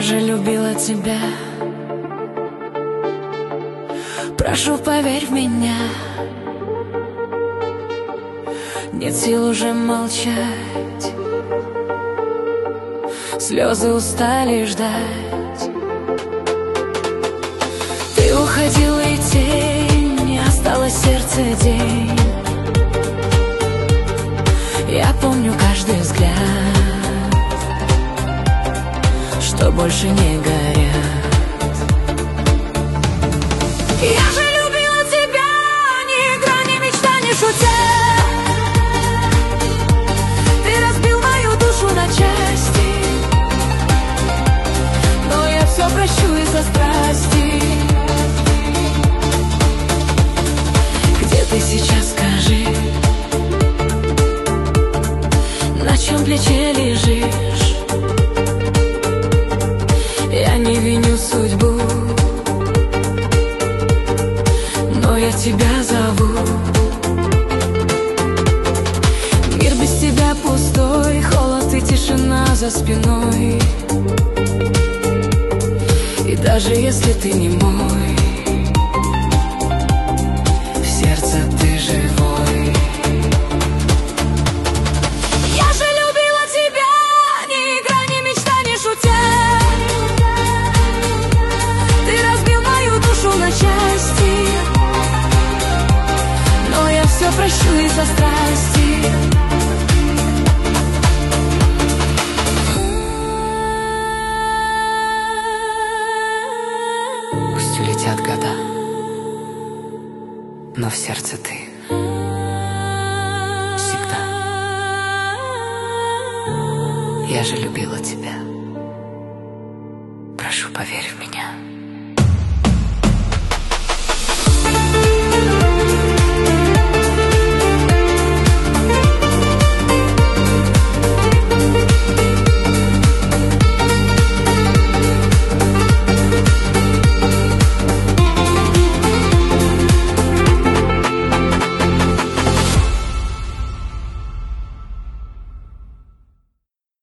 же любила тебя. Прошу, поверь в меня. Нет сил уже молчать, слезы устали ждать. Ты уходила, и тень, осталось сердце день. Я помню каждый взгляд, что больше не горят. Я же любила тебя, ни игра, ни мечта, ни шутя. Ты разбил мою душу на части, но я все прощу из-за страсти. Где ты сейчас, скажи? На чьем плече лежишь? Я не виню судьбу, но я тебя зову. Мир без тебя пустой, холод и тишина за спиной. И даже если ты не мой, в сердце ты живой. Я же любила тебя, ни игра, ни мечта, ни шутя. Ты разбил мою душу на части, но я все прощу из-за страсти. Пусть улетят года, но в сердце ты всегда. Я же любила тебя. Прошу, поверь в меня.